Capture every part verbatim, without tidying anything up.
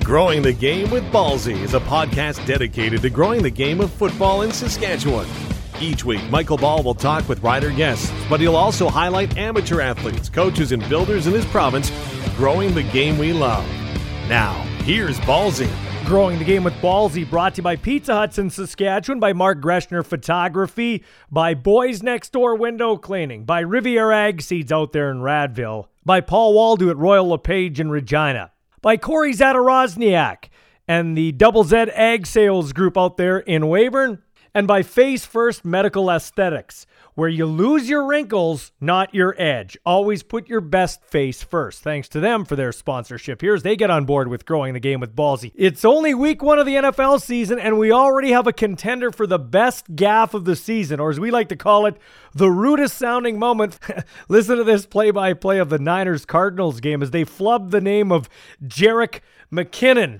Growing the Game with Ballsy is a podcast dedicated to growing the game of football in Saskatchewan. Each week, Michael Ball will talk with rider guests, but he'll also highlight amateur athletes, coaches, and builders in his province, growing the game we love. Now, here's Ballsy. Growing the Game with Ballsy, brought to you by Pizza Huts in Saskatchewan, by Mark Greshner Photography, by Boys Next Door Window Cleaning, by Riviera Ag Seeds out there in Radville, by Paul Waldo at Royal LePage in Regina, by Corey Zadarozniak and the Double Z Ag Sales Group out there in Weyburn, and by Face First Medical Aesthetics, where you lose your wrinkles, not your edge. Always put your best face first. Thanks to them for their sponsorship here as they get on board with Growing the Game with Ballsy. It's only week one of the N F L season, and we already have a contender for the best gaffe of the season, or as we like to call it, the rudest sounding moment. Listen to this play-by-play of the Niners-Cardinals game as they flubbed the name of Jerick McKinnon.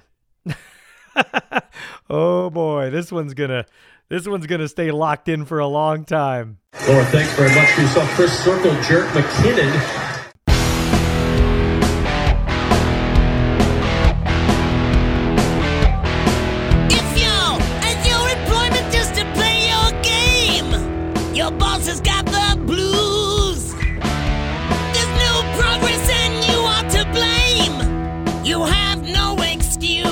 Oh boy, this one's gonna... This one's going to stay locked in for a long time. Laura, thanks very much for yourself. Chris Circle, Jerick McKinnon. If you and your employment just to play your game, your boss has got the blues. There's no progress and you are to blame. You have no excuse.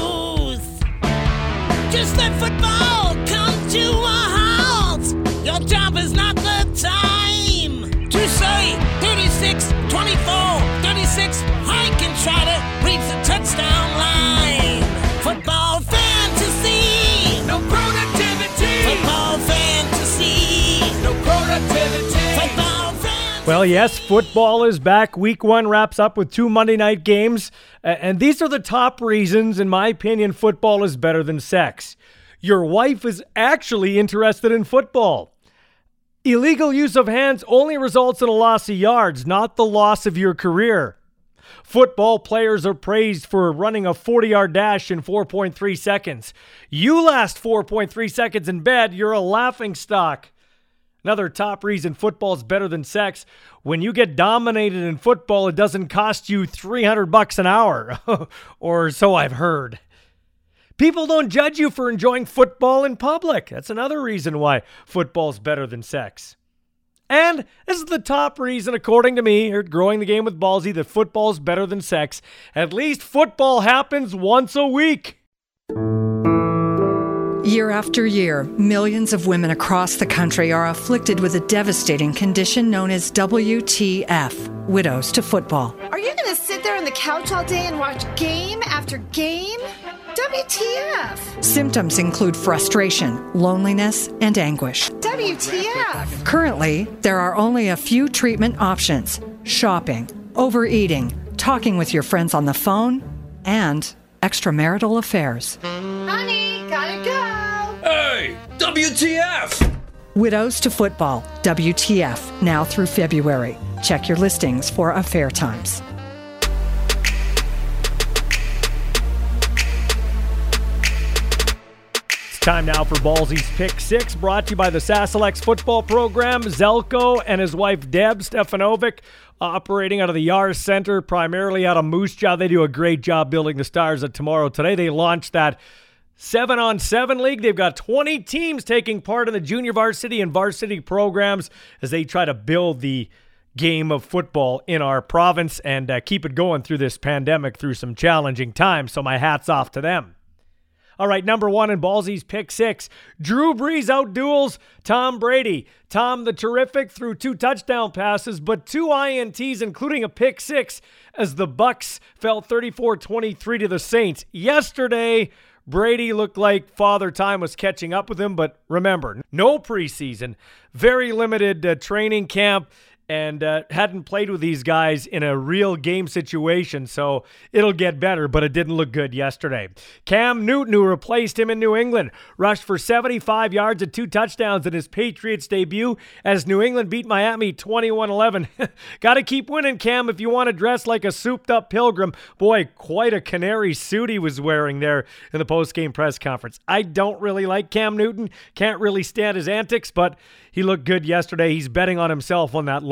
Just let football come to a halt. Your job is not the time to say thirty-six, twenty-four, thirty-six, hike and try to reach the touchdown line. Football fantasy, no productivity. Football fantasy, no productivity. Football fantasy. Well, yes, football is back. Week one wraps up with two Monday night games. And these are the top reasons, in my opinion, football is better than sex. Your wife is actually interested in football. Illegal use of hands only results in a loss of yards, not the loss of your career. Football players are praised for running a forty-yard dash in four point three seconds. You last four point three seconds in bed, you're a laughingstock. Another top reason football is better than sex: when you get dominated in football, it doesn't cost you three hundred bucks an hour, or so I've heard. People don't judge you for enjoying football in public. That's another reason why football's better than sex. And this is the top reason, according to me, here at Growing the Game with Ballsy, that football's better than sex. At least football happens once a week. Year after year, millions of women across the country are afflicted with a devastating condition known as W T F, Widows to Football. Are you going to sit there on the couch all day and watch game after game? W T F. Symptoms include frustration, loneliness, and anguish. W T F. Currently, there are only a few treatment options: shopping, overeating, talking with your friends on the phone, and extramarital affairs. Honey, gotta go. Hey, W T F. Widows to Football, W T F, now through February. Check your listings for affair times. Time now for Ballsy's Pick Six, brought to you by the Saselex football program. Zelko and his wife Deb Stefanovic, operating out of the Yar Center, primarily out of Moose Jaw. They do a great job building the Stars of Tomorrow. Today they launched that seven on seven league. They've got twenty teams taking part in the junior varsity and varsity programs as they try to build the game of football in our province and uh, keep it going through this pandemic, through some challenging times. So my hat's off to them. All right, number one in Ballsy's Pick Six. Drew Brees outduels Tom Brady. Tom the Terrific threw two touchdown passes, but two I N Ts, including a pick six, as the Bucs fell thirty-four twenty-three to the Saints. Yesterday, Brady looked like Father Time was catching up with him, but remember, no preseason, very limited uh, training camp, and uh, hadn't played with these guys in a real game situation, so it'll get better, but it didn't look good yesterday. Cam Newton, who replaced him in New England, rushed for seventy-five yards and two touchdowns in his Patriots debut as New England beat Miami twenty-one eleven. Got to keep winning, Cam, if you want to dress like a souped-up pilgrim. Boy, quite a canary suit he was wearing there in the post-game press conference. I don't really like Cam Newton, can't really stand his antics, but he looked good yesterday. He's betting on himself on that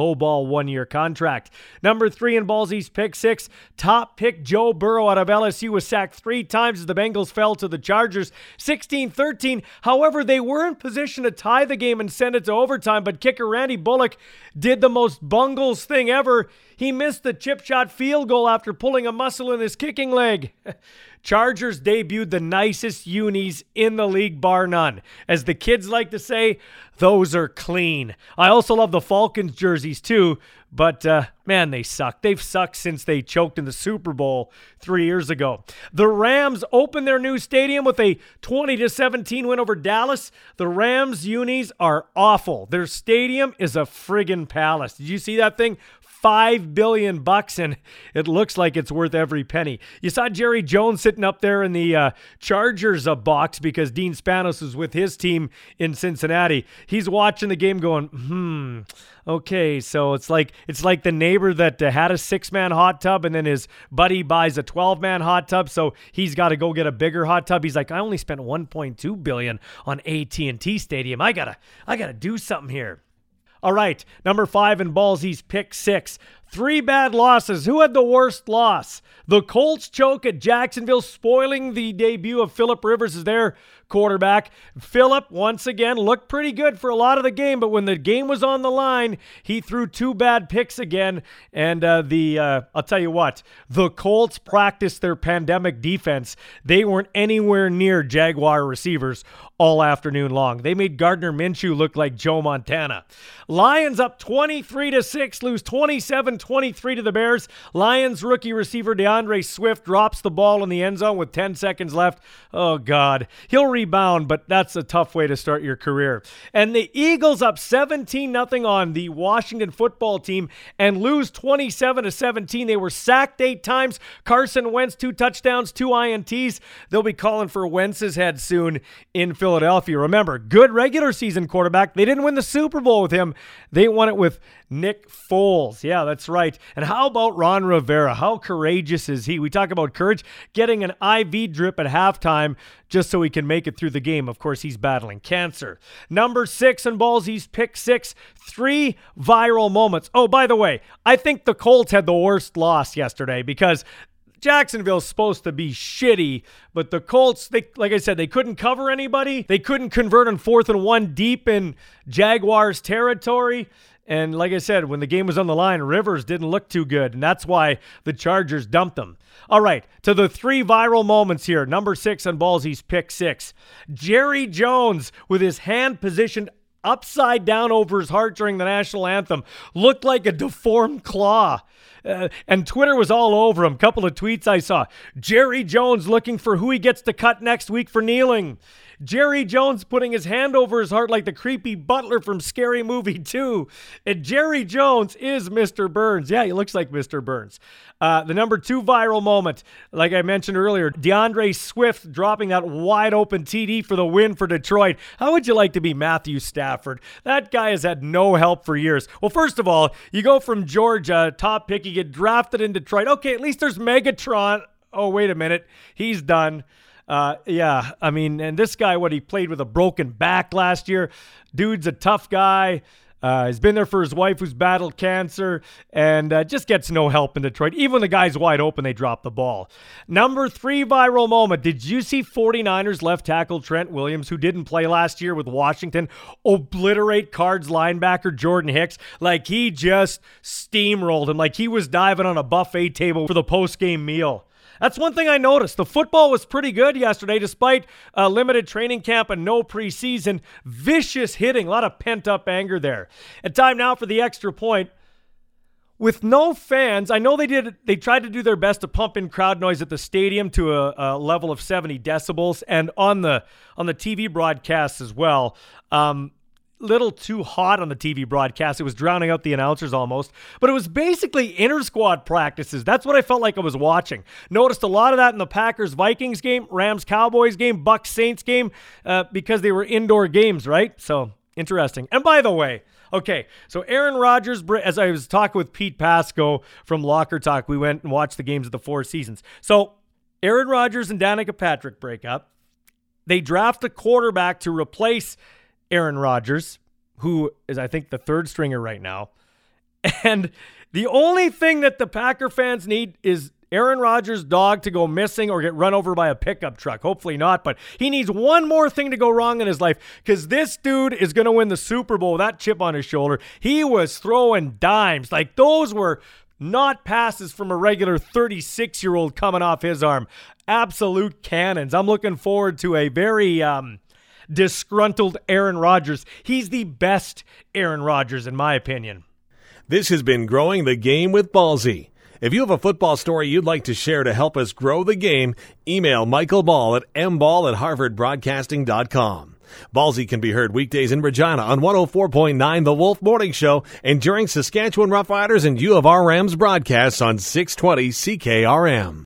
lowball one-year contract. Number three in Ballsy's pick six, top pick Joe Burrow out of L S U was sacked three times as the Bengals fell to the Chargers sixteen thirteen. However, they were in position to tie the game and send it to overtime, but kicker Randy Bullock did the most Bungles thing ever. He missed the chip shot field goal after pulling a muscle in his kicking leg. Chargers debuted the nicest unis in the league, bar none. As the kids like to say, those are clean. I also love the Falcons jerseys too, but uh, man, they suck. They've sucked since they choked in the Super Bowl three years ago. The Rams opened their new stadium with a twenty to seventeen win over Dallas. The Rams unis are awful. Their stadium is a friggin' palace. Did you see that thing? Five billion bucks, and it looks like it's worth every penny. You saw Jerry Jones sitting up there in the uh, Chargers uh, box because Dean Spanos is with his team in Cincinnati. He's watching the game going, hmm, okay, so it's like it's like the neighbor that uh, had a six-man hot tub and then his buddy buys a twelve-man hot tub, so he's got to go get a bigger hot tub. He's like, I only spent one point two billion dollars on A T and T Stadium. I gotta, I gotta do something here. All right, number five in Ballsy's pick six. Three bad losses. Who had the worst loss? The Colts choke at Jacksonville, spoiling the debut of Phillip Rivers as their quarterback. Phillip, once again, looked pretty good for a lot of the game, but when the game was on the line, he threw two bad picks again. And uh, the uh, I'll tell you what, the Colts practiced their pandemic defense. They weren't anywhere near Jaguar receivers all afternoon long. They made Gardner Minshew look like Joe Montana. Lions up twenty-three to six, lose twenty-seven twenty-three to the Bears. Lions rookie receiver DeAndre Swift drops the ball in the end zone with ten seconds left. Oh, God. He'll rebound, but that's a tough way to start your career. And the Eagles up seventeen nothing on the Washington football team and lose twenty-seven to seventeen. They were sacked eight times. Carson Wentz, two touchdowns, two I N Ts. They'll be calling for Wentz's head soon in Philadelphia. Remember, good regular season quarterback. They didn't win the Super Bowl with him. They won it with Nick Foles. Yeah, that's right. And how about Ron Rivera? How courageous is he? We talk about courage, getting an I V drip at halftime just so he can make it through the game. Of course, he's battling cancer. Number six in Ballsy's pick six, three viral moments. Oh, by the way, I think the Colts had the worst loss yesterday because Jacksonville's supposed to be shitty, but the Colts, they, like I said, they couldn't cover anybody. They couldn't convert on fourth and one deep in Jaguars territory. And like I said, when the game was on the line, Rivers didn't look too good, and that's why the Chargers dumped them. All right, to the three viral moments here. Number six on Ballsy's pick six. Jerry Jones, with his hand positioned upside down over his heart during the national anthem, looked like a deformed claw. Uh, and Twitter was all over him. Couple of tweets I saw. Jerry Jones looking for who he gets to cut next week for kneeling. Jerry Jones putting his hand over his heart like the creepy butler from Scary Movie two. And Jerry Jones is Mister Burns. Yeah, he looks like Mister Burns. Uh, the number two viral moment, like I mentioned earlier, DeAndre Swift dropping that wide open T D for the win for Detroit. How would you like to be Matthew Stafford? That guy has had no help for years. Well, first of all, you go from Georgia, top pick, you get drafted in Detroit. Okay, at least there's Megatron. Oh, wait a minute. He's done. Uh, yeah, I mean, and this guy, what, he played with a broken back last year. Dude's a tough guy. Uh, he's been there for his wife who's battled cancer and uh, just gets no help in Detroit. Even when the guy's wide open, they drop the ball. Number three viral moment. Did you see 49ers left tackle Trent Williams, who didn't play last year with Washington, obliterate Cards linebacker Jordan Hicks? Like he just steamrolled him, like he was diving on a buffet table for the post-game meal. That's one thing I noticed. The football was pretty good yesterday, despite a limited training camp and no preseason. Vicious hitting, a lot of pent-up anger there. And time now for the extra point. With no fans, I know they did. They tried to do their best to pump in crowd noise at the stadium to a, a level of seventy decibels, and on the on the T V broadcasts as well. Um, little too hot on the T V broadcast. It was drowning out the announcers almost. But it was basically inter-squad practices. That's what I felt like I was watching. Noticed a lot of that in the Packers-Vikings game, Rams-Cowboys game, Bucs-Saints game, uh, because they were indoor games, right? So, interesting. And by the way, okay, so Aaron Rodgers, as I was talking with Pete Pasco from Locker Talk, we went and watched the games of the Four Seasons. So, Aaron Rodgers and Danica Patrick break up. They draft a quarterback to replace Aaron Rodgers, who is, I think, the third stringer right now. And the only thing that the Packer fans need is Aaron Rodgers' dog to go missing or get run over by a pickup truck. Hopefully not, but he needs one more thing to go wrong in his life because this dude is going to win the Super Bowl with that chip on his shoulder. He was throwing dimes. Like, those were not passes from a regular thirty-six-year-old coming off his arm. Absolute cannons. I'm looking forward to a very um, disgruntled Aaron Rodgers. He's the best Aaron Rodgers, in my opinion. This has been Growing the Game with Ballsy. If you have a football story you'd like to share to help us grow the game, email Michael Ball at m ball at harvard broadcasting dot com. Ballsy can be heard weekdays in Regina on one oh four point nine The Wolf Morning Show and during Saskatchewan Roughriders and U of R Rams broadcasts on six twenty C K R M.